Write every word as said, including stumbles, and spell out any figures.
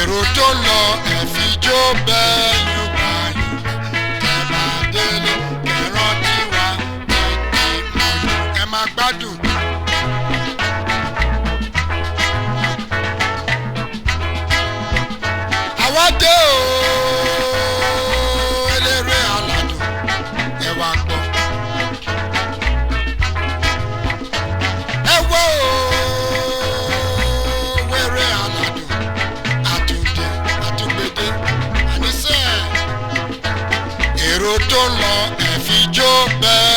èrò tó lọ ẹ fi jó bẹ́ẹ̀ yúgbà yúgbà ẹ máa délé kẹrántí wa ẹ ti mọ̀ ẹ máa gbádùn. àwa dé o eléré aládùn ẹ wá gbọ́. ẹ wò ó wéré aládùn àtúndé àtúgbédé àníṣe èrò tó ń lọ ẹ fi jó bẹ́ẹ̀.